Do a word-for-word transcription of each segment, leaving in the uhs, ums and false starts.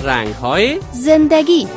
رنگ‌های زندگی.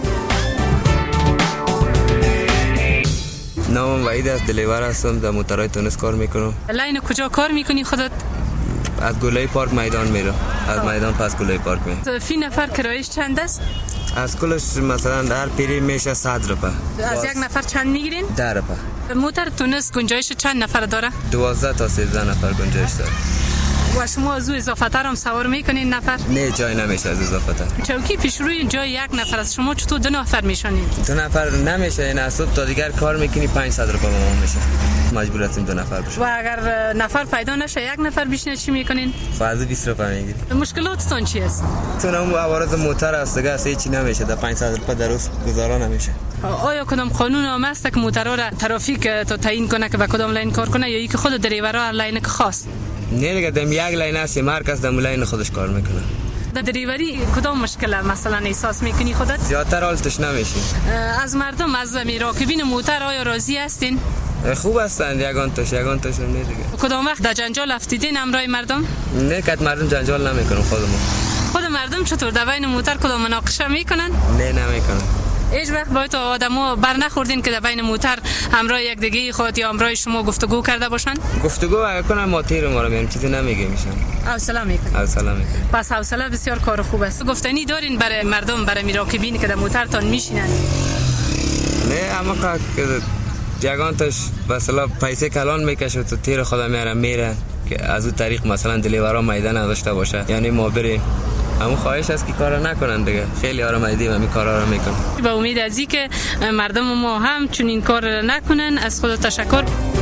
نامم وحید است، دلیور هستم، در موترهای تونس کار میکنم. لاین کجا کار میکنی خودت؟ از گلای پارک میدان میرم، از میدان پس گلای پارک میرم. فی نفر کرایش چند است؟ از کلش مثلا در پیری میشه صد روپه. از یک نفر چند میگیرین؟ ده روپه. موتر تونس گنجایش چند نفر داره؟ دوازده تا سیزده نفر گنجایش داره. و شما از او اضافه تر هم سوار میکنین نفر؟ نه جای نمیشه از اضافه تر. چوکی پیش روی جای یک نفر است، شما چطور دو نفر میشنید؟ دو نفر نمیشه، این از صبح تا دیگر کار میکنی پانصد روپه با ما میشه. مجبور هستیم دو نفر بشیم. و اگر نفر پیدا نشه یک نفر بشینه چی میکنین؟ فقط بیست روپه میگیری. مشکلاتتون چی است؟ چون اون عوارض موتر است دیگه، اصلا هیچی نمیشه، در پانصد روپه در روز گزارا نمیشه. آیا کدام قانون هم است که موترها را ترافیک تا تعیین کنه که به کدام لاین کار کنه یا اینکه خود دریورها لاین که خواست؟ نه دیگه، دم یک لاین است، مرکز دم لاین خودش کار میکنه. در دریوری کدام مشکل مثلا احساس میکنی خودت؟ زیادتر حالتش نمیشه. از مردم، از راکبین موتر آیا راضی هستین؟ خوب هستند، یگان تاش یگان تاش نه دیگه. کدام وقت در جنجال افتیدین همراه مردم؟ نه که مردم جنجال نمیکنن. خودمون خود مردم چطور در بین موتر کدام مناقشه میکنن؟ نه نمیکنن. هیچ وقت با تو آدمو بر نخوردین که در بین موتر همراه یک دیگه خود یا همراه شما گفتگو کرده باشن؟ گفتگو اگه کنن ما تیر ما رو میگیم، چیزی نمیگه میشن. حوصله میکنن. حوصله میکنن. پس حوصله بسیار کار خوب است. گفتنی دارین برای مردم، برای میراکبین که در موتر تان میشینن؟ نه اما که یگان تاش مثلا پیسه کلان میکشه تو تیر خدا میاره میره که از اون طریق مثلا دلیورا میدان نداشته باشه، یعنی ما بریم. همون خواهش است که کارا نکنن دیگه. خیلی آرام دیدیم همین کارا رو میکنن. با امید از اینکه مردم ما هم چون این کار نکنن. از خدا تشکر.